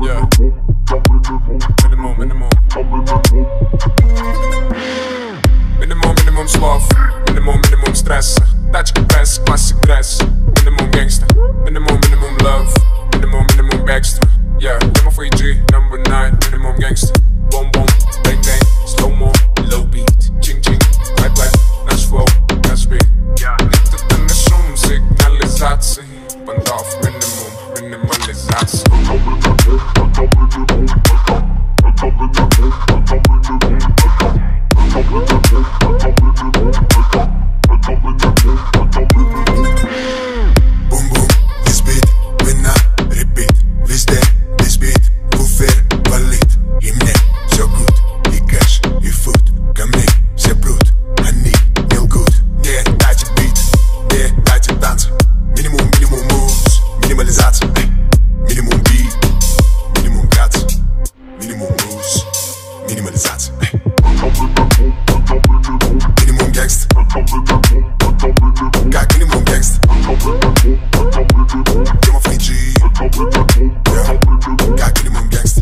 Yeah. Minimum. Minimum slov. Minimum stress. Тачки пресс, classic dress. Minimum gangsta. Minimum love. Minimum extra. Yeah, number 4G, number 9. Minimum gangsta. Boom boom, bang bang, slow mo, low beat. Ching ching, black наш flow, наш beat. Yeah, это не шум, сигнализации. Бандов, минимализация. Minimalizatie. Minimum gangsta. Kijk, minimum gangsta. Doe maar 4G. Yeah. Kijk, minimum gangsta.